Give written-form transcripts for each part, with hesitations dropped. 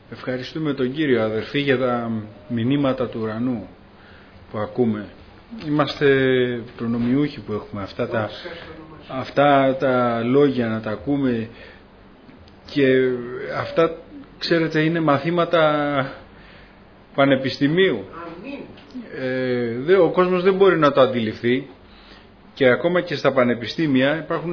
Ευχαριστούμε τον Κύριο, αδερφοί, για τα μηνύματα του ουρανού που ακούμε. Είμαστε προνομιούχοι που έχουμε αυτά τα λόγια να τα ακούμε, και αυτά, ξέρετε, είναι μαθήματα πανεπιστημίου. Ο κόσμος δεν μπορεί να το αντιληφθεί, και ακόμα και στα πανεπιστήμια υπάρχουν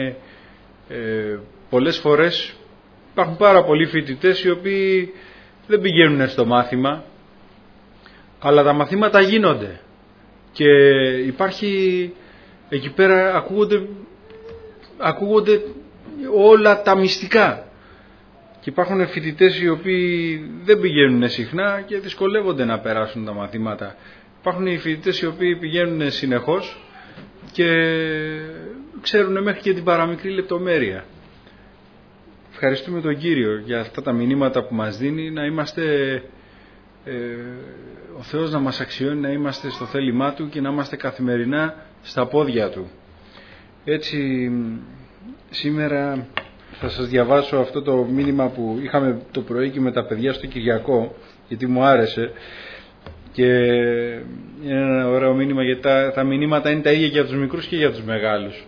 πολλές φορές υπάρχουν πάρα πολλοί φοιτητές οι οποίοι δεν πηγαίνουν στο μάθημα, αλλά τα μαθήματα γίνονται και υπάρχει εκεί πέρα, ακούγονται όλα τα μυστικά, και υπάρχουν φοιτητές οι οποίοι δεν πηγαίνουν συχνά και δυσκολεύονται να περάσουν τα μαθήματα. Υπάρχουν οι φοιτητές οι οποίοι πηγαίνουν συνεχώς και ξέρουν μέχρι και την παραμικρή λεπτομέρεια. Ευχαριστούμε τον Κύριο για αυτά τα μηνύματα που μας δίνει, να είμαστε, ο Θεός να μας αξιώνει να είμαστε στο θέλημά Του και να είμαστε καθημερινά στα πόδια Του. Έτσι, σήμερα θα σας διαβάσω αυτό το μήνυμα που είχαμε το πρωί και με τα παιδιά στο Κυριακό, γιατί μου άρεσε, και είναι ένα ωραίο μήνυμα, γιατί τα μηνύματα είναι τα ίδια για τους μικρούς και για τους μεγάλους.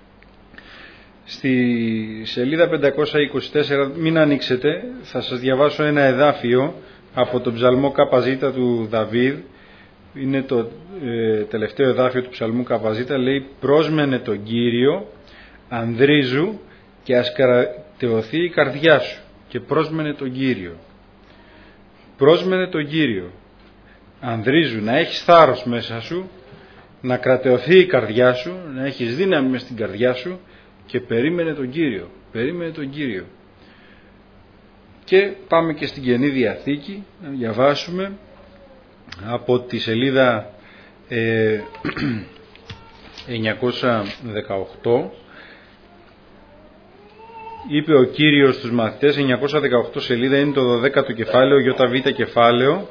Στη σελίδα 524, μην ανοίξετε, θα σας διαβάσω ένα εδάφιο από τον ψαλμό ΚΖ του Δαβίδ. Είναι το τελευταίο εδάφιο του ψαλμού ΚΖ. Λέει: «Πρόσμενε τον Κύριο, ανδρίζου, και ας κρατεωθεί η καρδιά σου». Και πρόσμενε τον Κύριο. Πρόσμενε τον Κύριο. Ανδρίζου, να έχεις θάρρος μέσα σου, να κρατεωθεί η καρδιά σου, να έχεις δύναμη μες στην καρδιά σου, και περίμενε τον Κύριο. Περίμενε τον Κύριο. Και πάμε και στην Καινή Διαθήκη να διαβάσουμε από τη σελίδα 918. Είπε ο Κύριος στους μαθητές, 918 σελίδα, είναι το 12ο κεφάλαιο, ΙΒ κεφάλαιο,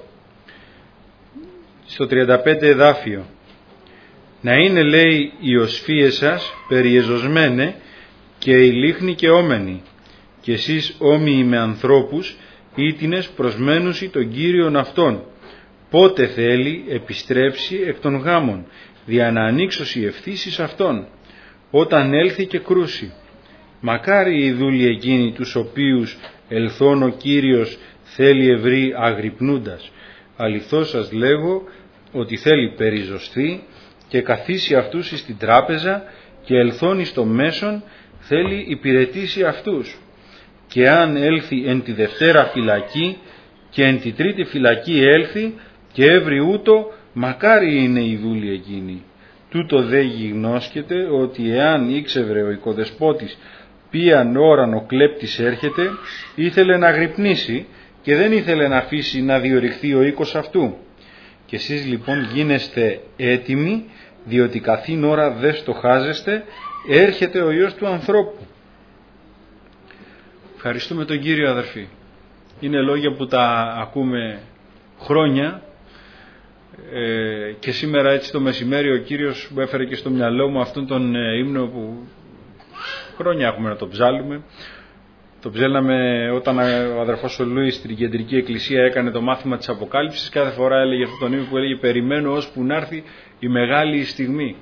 στο 35 εδάφιο. «Να είναι, λέει, οι οσφύες σας περιεζωσμένε και η λίχνη και όμενοι, και εσείς όμοιοι με ανθρώπους, ήτινες προσμένουσι τον Κύριον αυτόν. Πότε θέλει επιστρέψει εκ των γάμων, δια να ανοίξωση ευθύσεις αυτόν, όταν έλθει και κρούσει. Μακάρι οι δούλοι εκείνοι τους οποίους ελθόν ο Κύριος θέλει ευρύ αγρυπνούντας. Αληθώς σας λέγω ότι θέλει περιζωστεί και καθίσει αυτούς στην τράπεζα, και ελθόν στο μέσον θέλει υπηρετήσει αυτούς. Και αν έλθει εν τη Δευτέρα φυλακή και εν τη Τρίτη φυλακή έλθει και έβρι ούτω, μακάρι είναι οι δούλοι εκείνοι. Τούτο δε γιγνώσκεται ότι εάν ήξευρε ο οικοδεσπότης ποιαν ώραν ο κλέπτης έρχεται, ήθελε να γρυπνήσει και δεν ήθελε να αφήσει να διορυχθεί ο οίκος αυτού. Και εσείς λοιπόν γίνεστε έτοιμοι, διότι καθήν ώρα δεν στοχάζεστε, έρχεται ο Υιός του ανθρώπου». Ευχαριστούμε τον Κύριο, αδερφοί. Είναι λόγια που τα ακούμε χρόνια, και σήμερα έτσι το μεσημέρι ο Κύριος μου έφερε και στο μυαλό μου αυτόν τον ύμνο που χρόνια έχουμε να το ψάλουμε. Το ψέλναμε όταν ο αδερφός ο Λούις στην Κεντρική Εκκλησία έκανε το μάθημα της Αποκάλυψης. Κάθε φορά έλεγε αυτόν τον ύμνο που έλεγε: «Περιμένω ώσπου να έρθει η μεγάλη στιγμή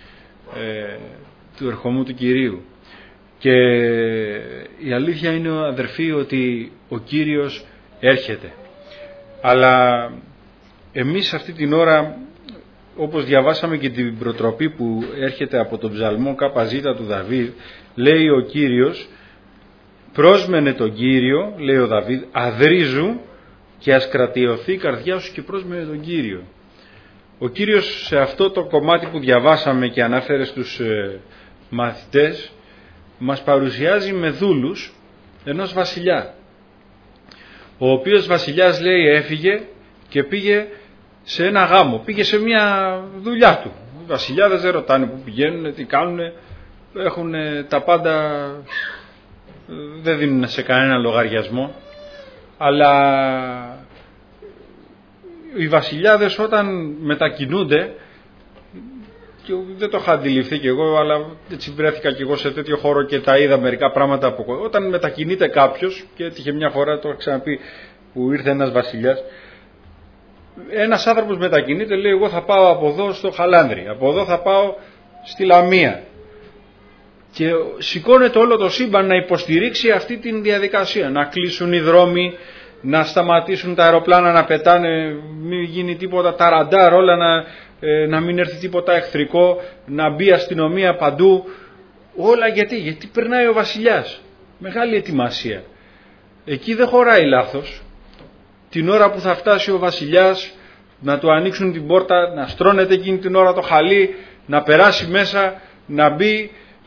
του ερχομού του Κυρίου». Και η αλήθεια είναι, αδερφοί, ότι ο Κύριος έρχεται. Αλλά εμείς αυτή την ώρα, όπως διαβάσαμε και την προτροπή που έρχεται από τον ψαλμό ΚΖ του Δαβίδ, λέει ο Κύριος: «Πρόσμενε τον Κύριο», λέει ο Δαβίδ, «αδρίζου και ας κρατιωθεί η καρδιά σου», και πρόσμενε τον Κύριο. Ο Κύριος σε αυτό το κομμάτι που διαβάσαμε και ανάφερε στους μαθητές, μας παρουσιάζει με δούλους ενός βασιλιά, ο οποίος βασιλιάς, λέει, έφυγε και πήγε σε ένα γάμο, πήγε σε μια δουλειά του. Οι βασιλιάδες δεν ρωτάνε που πηγαίνουν, τι κάνουν, έχουν τα πάντα, δεν δίνουν σε κανένα λογαριασμό. Αλλά οι βασιλιάδες όταν μετακινούνται, και δεν το είχα αντιληφθεί κι εγώ, αλλά έτσι βρέθηκα κι εγώ σε τέτοιο χώρο και τα είδα μερικά πράγματα από. Όταν μετακινείται κάποιος, και έτυχε μια φορά, το έχω ξαναπεί, που ήρθε ένας βασιλιάς. Ένας άνθρωπος μετακινείται, λέει εγώ θα πάω από εδώ στο Χαλάνδρι, από εδώ θα πάω στη Λαμία. Και σηκώνεται όλο το σύμπαν να υποστηρίξει αυτή τη διαδικασία, να κλείσουν οι δρόμοι, να σταματήσουν τα αεροπλάνα να πετάνε, μην γίνει τίποτα, τα ραντάρ όλα να μην έρθει τίποτα εχθρικό, να μπει αστυνομία παντού. Όλα γιατί περνάει ο βασιλιάς. Μεγάλη ετοιμασία. Εκεί δεν χωράει λάθος. Την ώρα που θα φτάσει ο βασιλιάς, να του ανοίξουν την πόρτα, να στρώνεται εκείνη την ώρα το χαλί, να περάσει μέσα, να μπει.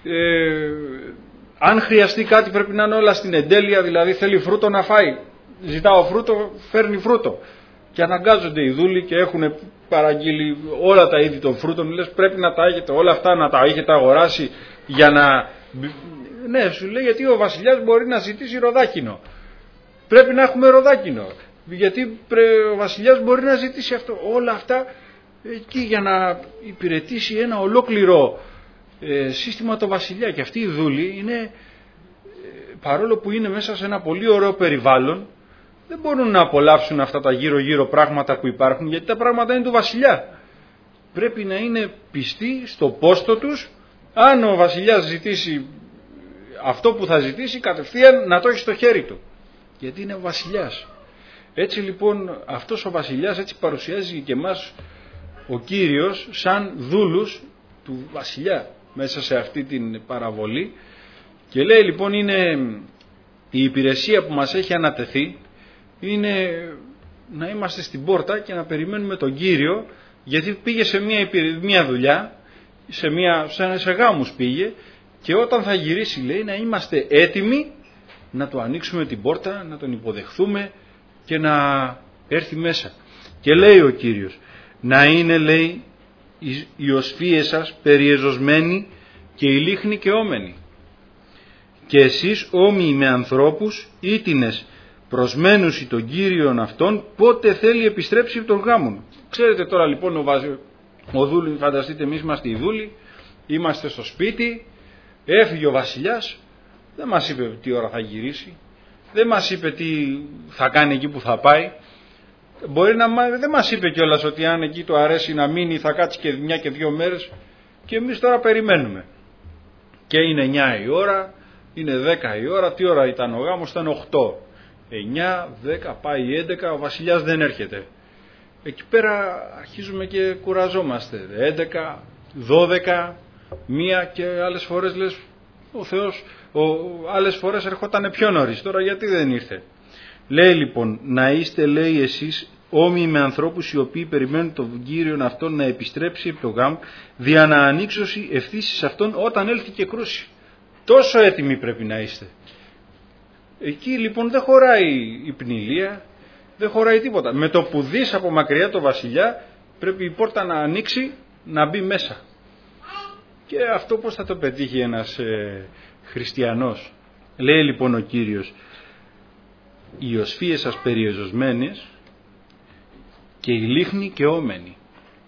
Αν χρειαστεί κάτι πρέπει να είναι όλα στην εντέλεια, δηλαδή θέλει φρούτο να φάει. Ζητάω φρούτο, φέρνει φρούτο. Και αναγκάζονται οι δούλοι και έχουν παραγγείλει όλα τα είδη των φρούτων. Λες πρέπει να τα έχετε όλα αυτά, να τα έχετε αγοράσει για να... Ναι, σου λέει γιατί ο βασιλιάς μπορεί να ζητήσει ροδάκινο. Πρέπει να έχουμε ροδάκινο. Γιατί ο βασιλιάς μπορεί να ζητήσει αυτό. Όλα αυτά εκεί για να υπηρετήσει ένα ολόκληρο σύστημα το βασιλιά. Και αυτοί οι δούλοι είναι, παρόλο που είναι μέσα σε ένα πολύ ωραίο περιβάλλον, δεν μπορούν να απολαύσουν αυτά τα γύρω-γύρω πράγματα που υπάρχουν, γιατί τα πράγματα είναι του βασιλιά. Πρέπει να είναι πιστοί στο πόστο τους. Αν ο βασιλιάς ζητήσει αυτό που θα ζητήσει, κατευθείαν να το έχει στο χέρι του. Γιατί είναι ο βασιλιάς. Έτσι λοιπόν αυτός ο βασιλιάς έτσι παρουσιάζει και εμάς ο Κύριος σαν δούλους του βασιλιά μέσα σε αυτή την παραβολή. Και λέει λοιπόν είναι η υπηρεσία που μας έχει ανατεθεί, είναι να είμαστε στην πόρτα και να περιμένουμε τον Κύριο, γιατί πήγε σε μια δουλειά, σε γάμους πήγε, και όταν θα γυρίσει λέει να είμαστε έτοιμοι να του ανοίξουμε την πόρτα, να τον υποδεχθούμε και να έρθει μέσα. Και λέει ο Κύριος, να είναι λέει οι οσφύες σας περιεζωσμένοι και οι λίχνοι και όμενοι. Και εσείς όμοιοι με ανθρώπους ήτινες προσμένους ή τον Κύριον αυτόν, πότε θέλει επιστρέψει από τον γάμον. Ξέρετε τώρα λοιπόν ο δούλη, φανταστείτε εμείς είμαστε οι δούλοι, είμαστε στο σπίτι, έφυγε ο βασιλιάς, δεν μας είπε τι ώρα θα γυρίσει, δεν μας είπε τι θα κάνει εκεί που θα πάει, δεν μας είπε κιόλας ότι αν εκεί του αρέσει να μείνει θα κάτσει και 1 και 2 μέρες, και εμείς τώρα περιμένουμε. Και είναι 9 η ώρα, είναι 10 η ώρα, τι ώρα ήταν ο γάμος, ήταν 8, 9, 10, πάει 11, ο βασιλιάς δεν έρχεται. Εκεί πέρα αρχίζουμε και κουραζόμαστε, 11, 12, 1 και άλλες φορές λες ο Θεός, άλλες φορές ερχόταν πιο νωρίς, τώρα γιατί δεν ήρθε. Λέει λοιπόν να είστε λέει εσείς όμοιοι με ανθρώπους οι οποίοι περιμένουν τον Κύριον αυτόν να επιστρέψει από το γάμο, δια να ανοίξωση ευθύσεις αυτόν όταν έλθει και κρούσει. Τόσο έτοιμοι πρέπει να είστε. Εκεί λοιπόν δεν χωράει η πνηλία, δεν χωράει τίποτα. Με το που δεις από μακριά το βασιλιά πρέπει η πόρτα να ανοίξει, να μπει μέσα. Και αυτό πώς θα το πετύχει ένας χριστιανός. Λέει λοιπόν ο Κύριος, οι οσφύες σας περιεζωσμένες και οι λίχνοι και όμενοι.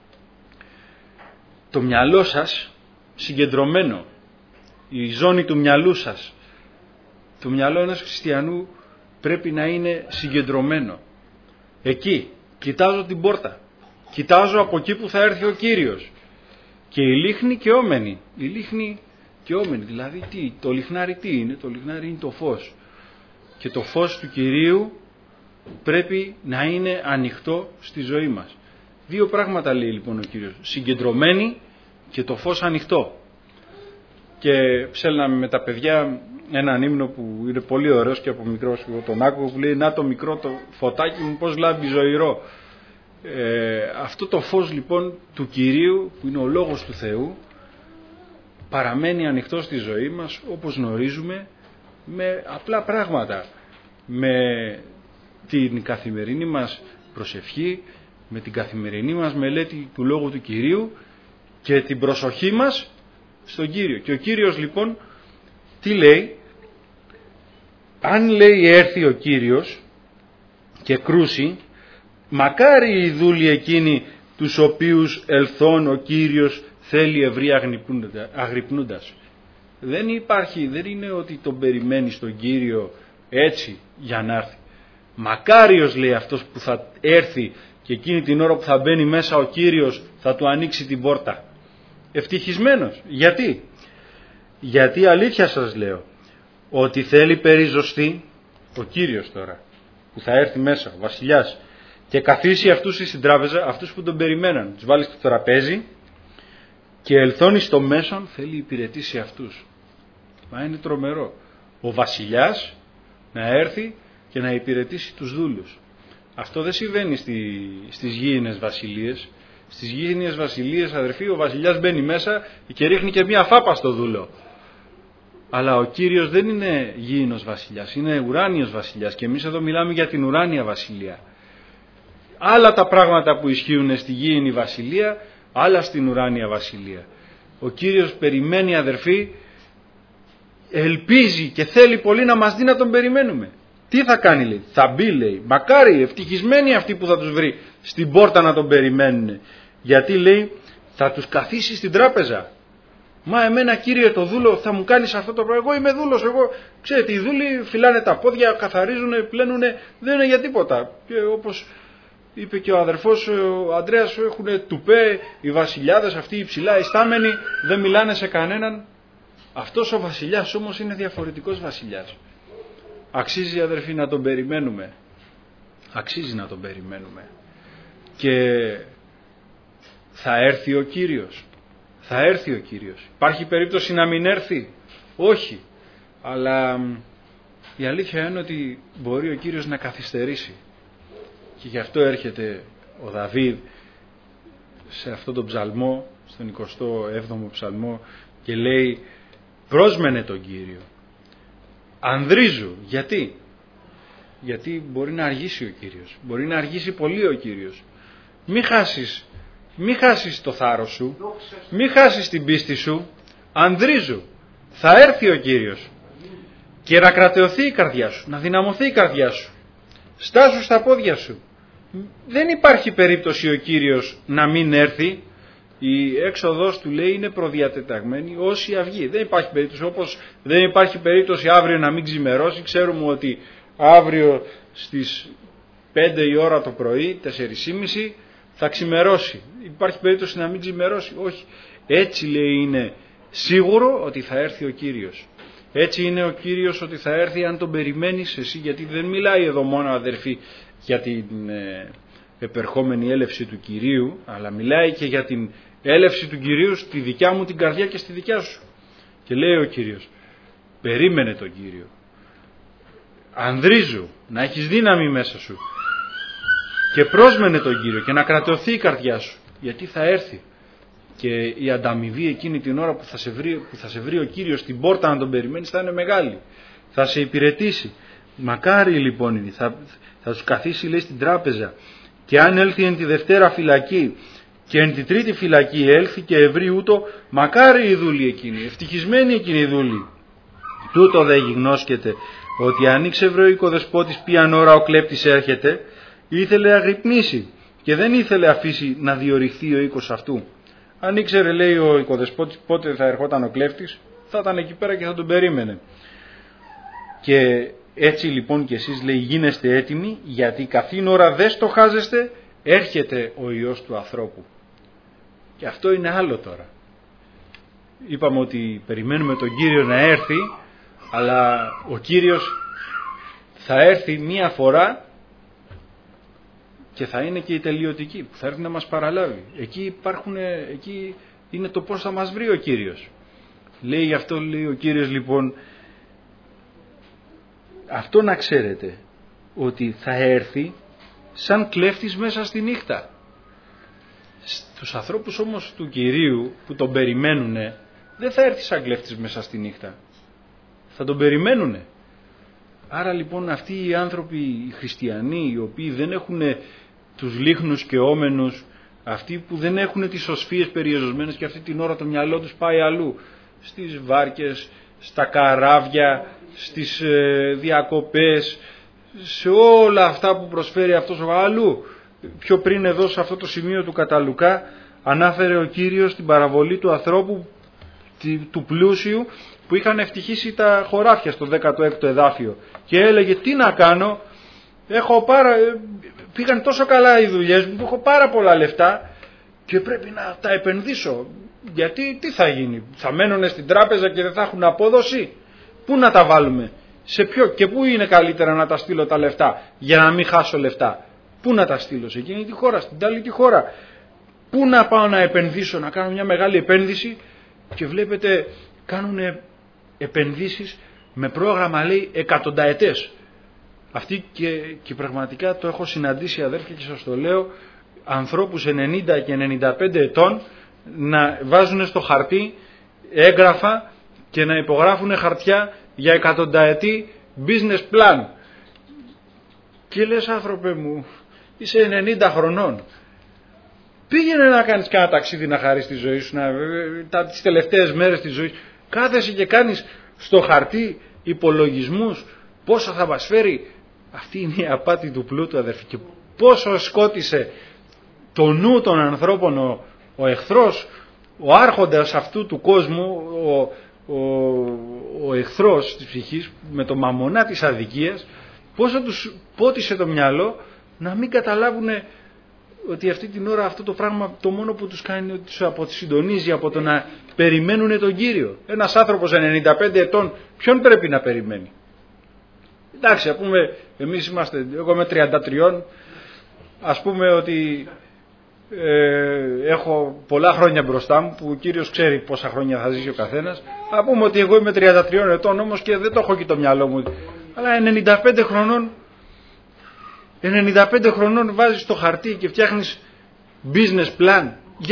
Το μυαλό σας συγκεντρωμένο, η ζώνη του μυαλού σας, το μυαλό ενός χριστιανού πρέπει να είναι συγκεντρωμένο. Εκεί, κοιτάζω την πόρτα, κοιτάζω από εκεί που θα έρθει ο Κύριος. Και οι λίχνοι και όμενοι, οι λίχνοι και όμενοι, δηλαδή τι, το λιχνάρι τι είναι, το λιχνάρι είναι το φως. Και το φως του Κυρίου πρέπει να είναι ανοιχτό στη ζωή μας. 2 πράγματα λέει λοιπόν ο Κύριος, συγκεντρωμένοι και το φως ανοιχτό. Και ψέλναμε με τα παιδιά έναν ύμνο που είναι πολύ ωραίος και από μικρός εγώ τον άκουγα, που λέει να το μικρό το φωτάκι μου πως λάμπει ζωηρό. Αυτό το φως λοιπόν του Κυρίου που είναι ο Λόγος του Θεού παραμένει ανοιχτό στη ζωή μας, όπως γνωρίζουμε, με απλά πράγματα, με την καθημερινή μας προσευχή, με την καθημερινή μας μελέτη του Λόγου του Κυρίου και την προσοχή μας στον Κύριο. Και ο Κύριος λοιπόν τι λέει, αν λέει έρθει ο Κύριος και κρούσει, μακάρι οι δούλοι εκείνοι τους οποίους ελθόν ο Κύριος θέλει ευρύ αγρυπνούντας. Δεν είναι ότι τον περιμένει τον Κύριο έτσι για να έρθει. Μακάριος, λέει, αυτός που θα έρθει και εκείνη την ώρα που θα μπαίνει μέσα ο Κύριος θα του ανοίξει την πόρτα. Ευτυχισμένος. Γιατί αλήθεια σας λέω, ότι θέλει περιζωστή ο Κύριος τώρα, που θα έρθει μέσα, ο βασιλιάς, και καθίσει αυτούς στην τράπεζα, αυτούς που τον περιμέναν, τους βάλει στο τραπέζι και ελθώνει στο μέσον, θέλει υπηρετήσει αυτούς. Μα είναι τρομερό. Ο βασιλιάς να έρθει και να υπηρετήσει τους δούλους. Αυτό δεν συμβαίνει στις γήινες βασιλείες. Στις γήινες βασιλείες, αδερφοί, ο βασιλιάς μπαίνει μέσα και ρίχνει και μια φάπα στο δούλο. Αλλά ο Κύριος δεν είναι γήινος βασιλιάς, είναι ουράνιος βασιλιάς, και εμείς εδώ μιλάμε για την ουράνια βασιλεία. Άλλα τα πράγματα που ισχύουν στη γήινη βασιλεία, άλλα στην ουράνια βασιλεία. Ο Κύριος περιμένει, αδερφοί, ελπίζει και θέλει πολύ να μας δει να τον περιμένουμε. Τι θα κάνει, λέει? Θα μπει, λέει. Μακάρι, ευτυχισμένοι αυτοί που θα τους βρει στην πόρτα να τον περιμένουν. Γιατί, λέει, θα τους καθίσει στην τράπεζα. Μα εμένα, Κύριε, το δούλο θα μου κάνεις αυτό το πράγμα? Εγώ είμαι δούλος, εγώ. Ξέρετε, οι δούλοι φυλάνε τα πόδια, καθαρίζουν, πλένουνε, δεν είναι για τίποτα. Και όπως είπε και ο αδερφός ο Ανδρέας, έχουν τουπέ οι βασιλιάδες αυτοί οι ψηλά ιστάμενοι, δεν μιλάνε σε κανέναν. Αυτός ο βασιλιάς όμως είναι διαφορετικός βασιλιάς. Αξίζει, αδερφοί, να τον περιμένουμε. Αξίζει να τον περιμένουμε. Και θα έρθει ο Κύριος. Θα έρθει ο Κύριος. Υπάρχει περίπτωση να μην έρθει? Όχι. Αλλά η αλήθεια είναι ότι μπορεί ο Κύριος να καθυστερήσει. Και γι' αυτό έρχεται ο Δαβίδ σε αυτόν τον ψαλμό, στον 27ο ψαλμό, και λέει: «Πρόσμενε τον Κύριο. Ανδρίζου». Γιατί μπορεί να αργήσει ο Κύριος. Μπορεί να αργήσει πολύ ο Κύριος. Μη χάσεις το θάρρος σου. Μη χάσεις την πίστη σου. Ανδρίζου. Θα έρθει ο Κύριος. Και να κρατεωθεί η καρδιά σου. Να δυναμωθεί η καρδιά σου. Στάσου στα πόδια σου. Δεν υπάρχει περίπτωση ο Κύριος να μην έρθει. Η έξοδος του, λέει, είναι προδιατεταγμένη ως η αυγή. Δεν υπάρχει περίπτωση, όπως δεν υπάρχει περίπτωση αύριο να μην ξημερώσει. Ξέρουμε ότι αύριο στις 5 η ώρα το πρωί, 4:30 θα ξημερώσει. Υπάρχει περίπτωση να μην ξημερώσει? Όχι. Έτσι, λέει, είναι σίγουρο ότι θα έρθει ο Κύριος. Έτσι είναι ο Κύριος ότι θα έρθει αν τον περιμένεις εσύ, γιατί δεν μιλάει εδώ μόνο, αδερφοί, για την επερχόμενη έλευση του Κυρίου, αλλά μιλάει και για την έλευση του Κυρίου στη δικιά μου την καρδιά και στη δικιά σου. Και λέει ο Κύριος: περίμενε τον Κύριο. Ανδρίζου, να έχεις δύναμη μέσα σου. Και πρόσμενε τον Κύριο και να κρατεωθεί η καρδιά σου. Γιατί θα έρθει. Και η ανταμοιβή εκείνη την ώρα που θα σε βρει ο Κύριος στην πόρτα να τον περιμένεις θα είναι μεγάλη. Θα σε υπηρετήσει. Μακάρι, λοιπόν, είναι. Θα τους καθίσει, λέει, στην τράπεζα. Και αν έλθει εν τη Δευτέρα φυλακή και εν τη Τρίτη φυλακή έλθει και ευρύ ούτω, μακάρι οι δούλοι εκείνοι, ευτυχισμένοι εκείνοι οι δούλοι. Τούτο δε γιγνώσκεται, ότι αν ήξευρε ο οικοδεσπότης ποιαν ώρα ο κλέπτης έρχεται, ήθελε αγρυπνήσει και δεν ήθελε αφήσει να διορυχθεί ο οίκος αυτού. Αν ήξερε, λέει, ο οικοδεσπότης πότε θα ερχόταν ο κλέφτης, θα ήταν εκεί πέρα και θα τον περίμενε. Και έτσι, λοιπόν, και εσείς, λέει, γίνεστε έτοιμοι, γιατί καθήν ώρα δεν στοχάζεστε, έρχεται ο Υιός του ανθρώπου. Και αυτό είναι άλλο τώρα. Είπαμε ότι περιμένουμε τον Κύριο να έρθει, αλλά ο Κύριος θα έρθει μία φορά και θα είναι και η τελειωτική, που θα έρθει να μας παραλάβει. Εκεί είναι το πώς θα μας βρει ο Κύριος. Λέει γι' αυτό, λέει ο Κύριος, λοιπόν, αυτό να ξέρετε, ότι θα έρθει σαν κλέφτης μέσα στη νύχτα. Στους ανθρώπους όμως του Κυρίου που τον περιμένουνε, δεν θα έρθει σαν κλέφτης μέσα στη νύχτα. Θα τον περιμένουνε. Άρα, λοιπόν, αυτοί οι άνθρωποι, οι χριστιανοί, οι οποίοι δεν έχουν τους λίχνους και όμενους, αυτοί που δεν έχουν τις οσφίες περιεζωσμένες και αυτή την ώρα το μυαλό τους πάει αλλού, στις βάρκες, στα καράβια, στις διακοπές, σε όλα αυτά που προσφέρει αυτός ο αλλού. Πιο πριν εδώ σε αυτό το σημείο του κατά Λουκά ανάφερε ο Κύριος την παραβολή του ανθρώπου του πλούσιου που είχαν ευτυχήσει τα χωράφια στο 16ο εδάφιο και έλεγε: τι να κάνω, Πήγαν τόσο καλά οι δουλειές μου, έχω πάρα πολλά λεφτά και πρέπει να τα επενδύσω. Γιατί τι θα γίνει, θα μένουν στην τράπεζα και δεν θα έχουν απόδοση? Πού να τα βάλουμε, σε ποιο και πού είναι καλύτερα να τα στείλω τα λεφτά για να μην χάσω λεφτά? Πού να τα στείλω, σε εκείνη τη χώρα, στην άλλη τη χώρα? Πού να πάω να επενδύσω, να κάνω μια μεγάλη επένδυση? Και βλέπετε κάνουν επενδύσεις με πρόγραμμα, λέει, εκατονταετές. Αυτή και πραγματικά το έχω συναντήσει, αδέρφια, και σας το λέω, ανθρώπους 90 και 95 ετών να βάζουν στο χαρτί έγγραφα και να υπογράφουν χαρτιά για εκατονταετή business plan. Και λες, άνθρωπε μου, είσαι 90 χρονών. Πήγαινε να κάνεις κάνα ταξίδι να χαρείς τη ζωή σου, τις τελευταίες μέρες της ζωής. Κάθεσαι και κάνεις στο χαρτί υπολογισμούς πόσο θα μας φέρει. Αυτή είναι η απάτη του πλούτου, αδερφοί. Και πόσο σκότισε το νου των ανθρώπων ο εχθρός, ο άρχοντας αυτού του κόσμου, ο εχθρός της ψυχής, με το μαμονά της αδικίας, πόσο τους πότισε το μυαλό να μην καταλάβουν ότι αυτή την ώρα αυτό το πράγμα το μόνο που τους κάνει είναι ότι τους αποσυντονίζει από το να περιμένουν τον Κύριο. Ένας άνθρωπος 95 ετών ποιον πρέπει να περιμένει? Εντάξει, ας πούμε, εμείς είμαστε, εγώ είμαι 33, ας πούμε ότι έχω πολλά χρόνια μπροστά μου, που ο Κύριος ξέρει πόσα χρόνια θα ζήσει ο καθένας. Α πούμε ότι εγώ είμαι 33 ετών όμως και δεν το έχω εκεί το μυαλό μου. Αλλά 95 χρονών βάζεις το χαρτί και φτιάχνεις business plan.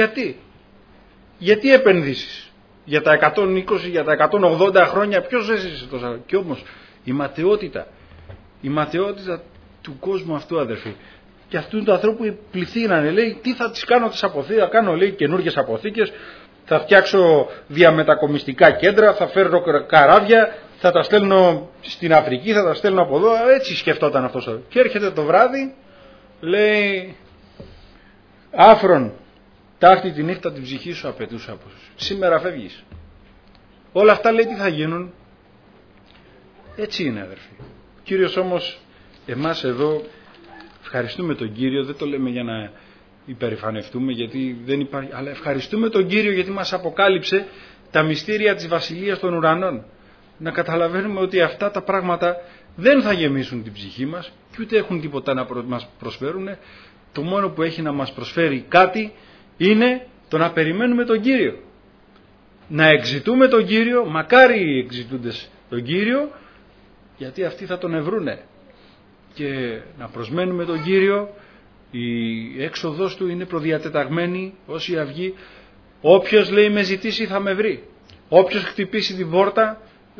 Γιατί επενδύσεις? Για τα 120, για τα 180 χρόνια ποιος έζησε τόσα? Και όμως η ματαιότητα του κόσμου αυτού, αδερφοί, και αυτού του ανθρώπου πληθύνανε, λέει, τι θα τις κάνω τις αποθήκες? Θα κάνω, λέει, καινούργιες αποθήκες, θα φτιάξω διαμετακομιστικά κέντρα, θα φέρνω καράβια, θα τα στέλνω στην Αφρική, θα τα στέλνω από εδώ. Έτσι σκεφτόταν αυτός. Και έρχεται το βράδυ, λέει, άφρον, ταύτη τη νύχτα την ψυχή σου απαιτούσα από σου. Σήμερα φεύγεις. Όλα αυτά, λέει, τι θα γίνουν? Έτσι είναι, αδερφοί. Ο Κύριος όμως, εμάς εδώ, ευχαριστούμε τον Κύριο, δεν το λέμε για να υπερηφανευτούμε, γιατί δεν υπάρχει, αλλά ευχαριστούμε τον Κύριο γιατί μας αποκάλυψε τα μυστήρια της Βασιλείας των Ουρανών. Να καταλαβαίνουμε ότι αυτά τα πράγματα δεν θα γεμίσουν την ψυχή μας και ούτε έχουν τίποτα να μας προσφέρουν. Το μόνο που έχει να μας προσφέρει κάτι είναι το να περιμένουμε τον Κύριο. Να εξητούμε τον Κύριο, μακάρι οι εξητούντες τον Κύριο, γιατί αυτοί θα τον ευρούνε. Και να προσμένουμε τον Κύριο, η έξοδος του είναι προδιατεταγμένη ως η αυγή. Όποιος, λέει, με ζητήσει θα με βρει. Όποιος χτυπήσει την πόρτα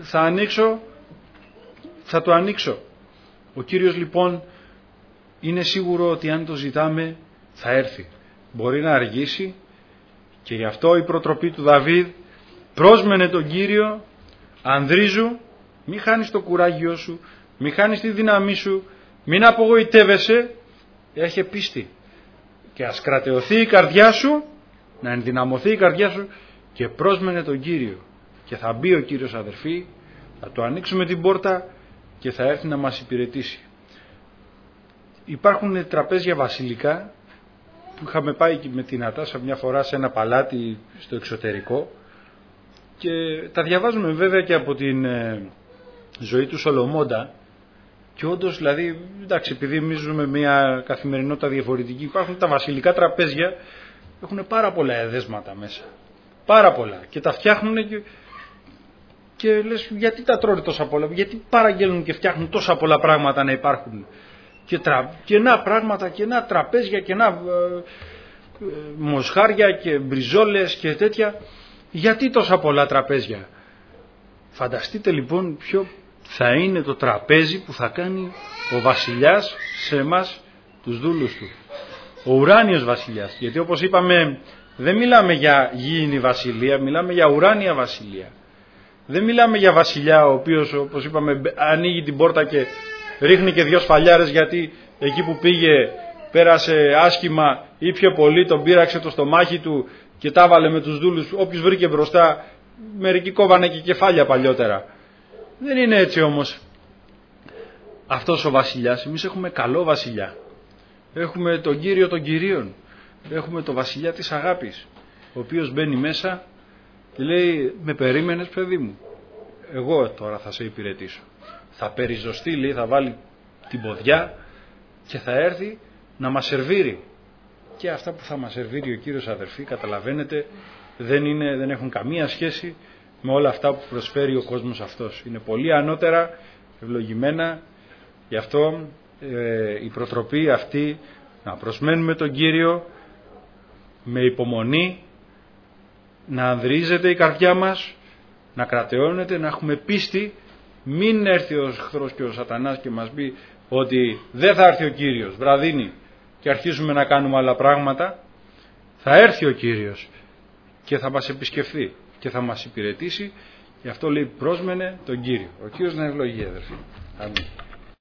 θα το ανοίξω. Ο Κύριος λοιπόν είναι σίγουρο ότι αν το ζητάμε θα έρθει. Μπορεί να αργήσει και γι' αυτό η προτροπή του Δαβίδ, πρόσμενε τον Κύριο, ανδρίζου, μη χάνεις το κουράγιο σου, μη χάνεις τη δύναμή σου, μην απογοητεύεσαι, έχε πίστη και ας κρατεωθεί η καρδιά σου, να ενδυναμωθεί η καρδιά σου και πρόσμενε τον Κύριο. Και θα μπει ο Κύριος, αδερφοί, θα του ανοίξουμε την πόρτα και θα έρθει να μας υπηρετήσει. Υπάρχουν τραπέζια βασιλικά που είχαμε πάει με την Νατάσα μια φορά σε ένα παλάτι στο εξωτερικό και τα διαβάζουμε βέβαια και από την ζωή του Σολομώντα και όντως, δηλαδή, εντάξει, επειδή εμείς ζούμε μια καθημερινότητα διαφορετική, υπάρχουν τα βασιλικά τραπέζια, έχουν πάρα πολλά εδέσματα μέσα. Πάρα πολλά. Και τα φτιάχνουν και λες, γιατί τα τρώνε τόσα πολλά, γιατί παραγγέλνουν και φτιάχνουν τόσα πολλά πράγματα να υπάρχουν. Και να πράγματα, και να τραπέζια, και να μοσχάρια και μπριζόλες και τέτοια. Γιατί τόσα πολλά τραπέζια? Φανταστείτε λοιπόν ποιο θα είναι το τραπέζι που θα κάνει ο βασιλιάς σε εμάς τους δούλους του. Ο ουράνιος βασιλιάς. Γιατί όπως είπαμε, δεν μιλάμε για γήινη βασιλεία, μιλάμε για ουράνια βασιλεία. Δεν μιλάμε για βασιλιά ο οποίος, όπως είπαμε, ανοίγει την πόρτα και ρίχνει και δυο σφαλιάρες γιατί εκεί που πήγε πέρασε άσχημα ή πιο πολύ, τον πείραξε το στομάχι του και τα βάλε με τους δούλους. Όποιος βρήκε μπροστά, μερικοί κόβανε και κεφάλια παλιότερα. Δεν είναι έτσι όμως. αυτός ο βασιλιάς. Εμείς έχουμε καλό βασιλιά. Έχουμε τον Κύριο των Κυρίων. Έχουμε τον βασιλιά της αγάπης, ο οποίος μπαίνει μέσα και λέει, με περίμενες παιδί μου, εγώ τώρα θα σε υπηρετήσω. Θα περιζωστεί, λέει, θα βάλει την ποδιά και θα έρθει να μας σερβίρει. Και αυτά που θα μας σερβίρει ο Κύριος, αδερφοί, καταλαβαίνετε, δεν έχουν καμία σχέση με όλα αυτά που προσφέρει ο κόσμος αυτός. Είναι πολύ ανώτερα, ευλογημένα. Γι' αυτό η προτροπή αυτή, να προσμένουμε τον Κύριο με υπομονή, να ανδρίζεται η καρδιά μας, να κρατεώνεται, να έχουμε πίστη. Μην έρθει ο εχθρός και ο σατανάς και μας πει ότι δεν θα έρθει ο Κύριος, βραδύνει, και αρχίζουμε να κάνουμε άλλα πράγματα. Θα έρθει ο Κύριος και θα μας επισκεφθεί και θα μας υπηρετήσει. Γι' αυτό λέει, πρόσμενε τον Κύριο. Ο Κύριος να ευλογεί, αδερφοί. Αμήν.